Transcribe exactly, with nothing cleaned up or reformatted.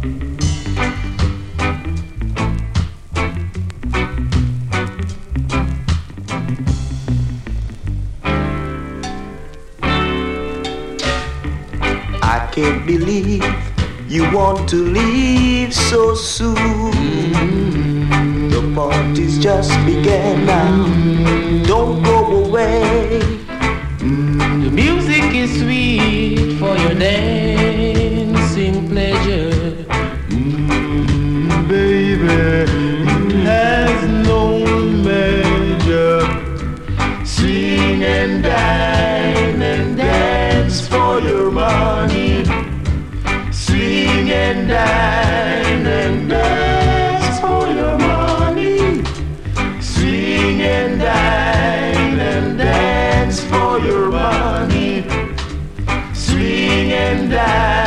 I can't believe you want to leave so soon. Mm-hmm. The party's just began now. Mm-hmm. Don't go away. Mm-hmm. The music is sweet for your dancing pleasure. Mm-hmm, baby, it has no measure. Sing and dine and dance for your money. Swing and dine and dance for your money. Swing and dine and dance for your money. Swing and dine.